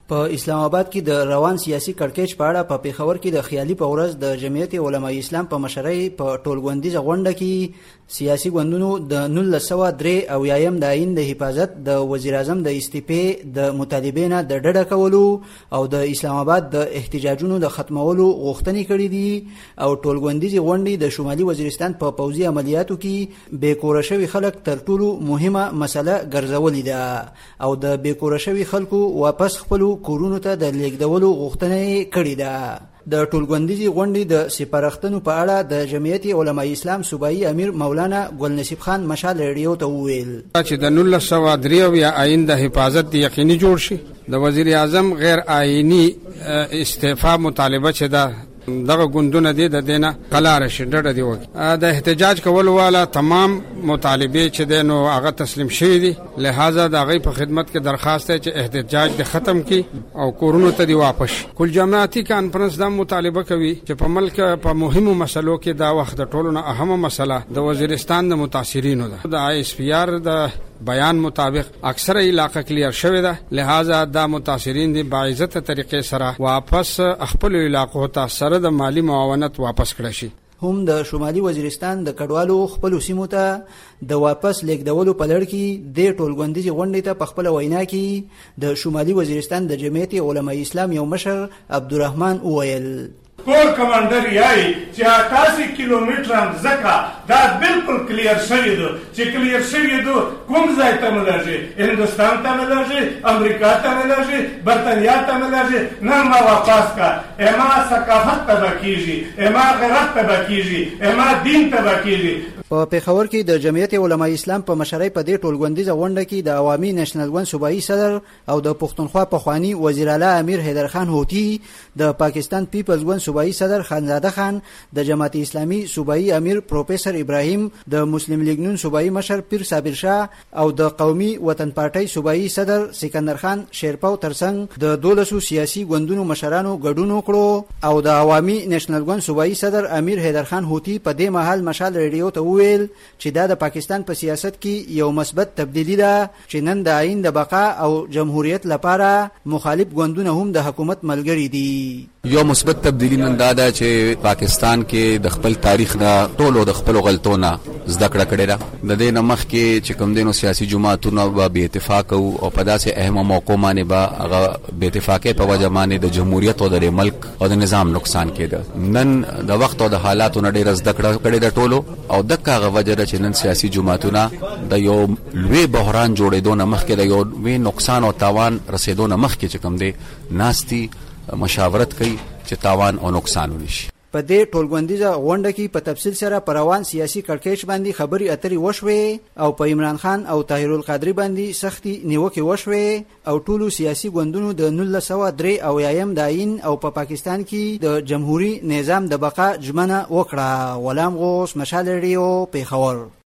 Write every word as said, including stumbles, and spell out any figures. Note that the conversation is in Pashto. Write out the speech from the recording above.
په اسلام آباد کې د روان سیاسي کړکېچ په اړه په پیښور کې د خیالي په ورځ د جمعیت علماء اسلام په مشرۍ په ټولغونډیزه غونډه کې سیاسي ګوندونو د نولس سوه درې اویایم د آیین د حفاظت د وزیر اعظم د استعفې د مطالبې نه د ډډه کولو او د اسلام آباد د احتجاجونو د ختمولو غوښتنې کړې دي او ټولغونډیزې غونډې د شمالي وزیرستان په پوځي عملیاتو کې بېکوره شوي خلک تر ټولو مهمه مسله ګرځولې ده او د بېکوره شوي خلکو واپس خپلو کورونو ته د لیږدولو غوښتنه کړې ده. د ټولغونډیزې غونډې د سپارښتنو په اړه د جمعیت علماء اسلام صوبایي امیر مولانا ګل نصیب خان مشال ریډیو ته وویل چې د نولس سوه درې اویا آیین د حفاظت یقیني جوړ شي. د وزیر اعظم غیر آیینی استعفا مطالبه چې ده دغه ګوندونه دي د دینه قلاره شي ډډه دی وکړي. د احتجاج کول والا تمام مطالبې چې ده نو هغه تسلیم شوي دي، لہذا د هغې په خدمت کې درخواست دی چې احتجاج د ختم کی او کورونو ته دی واپس. کل جماعتي کانفرنس دا مطالبه کوي چې په ملک په مهمو مسلو کې دا وخت د ټولو نه اهمه مسله د وزیرستان د متاثرینو ده. د آی اس پی آر د بیان مطابق اکثر علاقه کلیر شوی ده، لہذا دا متاثرین دی باعزت طریقې سره واپس خپل علاقو ته سره د مالی معاونت واپس کړی شي. هم د شمالي وزیرستان د کډوالو خپلو سیمو ته د واپس لیږدولو په لړ کې د ټولغونډیزې غونډې ته په خپله وینا کې د شمالي وزیرستان د جمعیت علماء اسلام یو مشر عبدالرحمن وویل کور کمانډر یای چې اټاسي کیلومتره ځکه دا بالکل کلیر شوی دی چې کلیر شوی دی کوم ځای ته ملږي، هندوستان ته ملږي، امریکا ته ملږي، برتانیا ته ملږي. نه ما واپس کا اما ثقافت ته کیږي، اما غیرت ته کیږي، اما دین ته کیږي. په پیښور کې د جمعیت علماء اسلام په مشرۍ په دې ټولغونډیزه غونډه کې د عوامي نېشنل ګوند صوبایي صدر او د پښتونخوا پخواني وزیر اعلی امیر حیدر خان هوتي، د پاکستان پیپلز ګوند صوبایي صدر خانزاده خان، د جماعت اسلامي صوبایي امیر پروفیسور ابراهیم، د مسلم لیگ نون صوبایي مشر پیر صابر شاه او د قومي وطن پارټۍ صوبایي صدر سکندر خان شیرپاو ترڅنګ د دولسو سیاسي ګوندونو مشرانو ګډون وکړو او د عوامي نېشنل ګوند صوبایي صدر امیر حیدر خان هوتي په دې مهال مشال ریډیو ته ویل چې دا د پاکستان په سیاست کې یو مثبت تبدیلی ده چې نن د آیین د بقا او جمهوریت لپاره مخالف ګوندونه هم د حکومت ملګری دي. یو مثبت تبدیلی نن دا ده چې پاکستان کې د خپل تاریخ نه ټولو د خپل غلطونه زده کړه کړې ده. د دې نه مخکې چې کوم دینو سیاسي جماعتونه به بې اتفاق او په داسې اهمه موقعو باندې به هغه بې اتفاقۍ په وجه باندې د جمهوریت او د ملک او د نظام نقصان کېده. نن د وخت او د حالاتو نه ډېره زده کړه کړې ده ټولو او دغه هغه وجه ده چې نن سیاسي جماعتونه د یو لوی بحران جوړېدو نه مخکې د یو لوی نقصان او تاوان رسېدو نه مخکې چې کوم دی ناستي مشاورت کوي چې تاوان او نقصان ونشي. په دې ټولغونډیزه غونډه کې په تفصیل سره پر روان سیاسي کړکېچ باندې خبرې اترې وشوې او په عمران خان او طاهر القادري باندې سختي نیوکې وشوې او ټولو سیاسي ګوندونو د نولس سوه درې اویایم د آیین او په پا پاکستان کې د جمهوري نظام د بقا ژمنه وکړه. غلام غوث، مشال ریډیو، پیښور.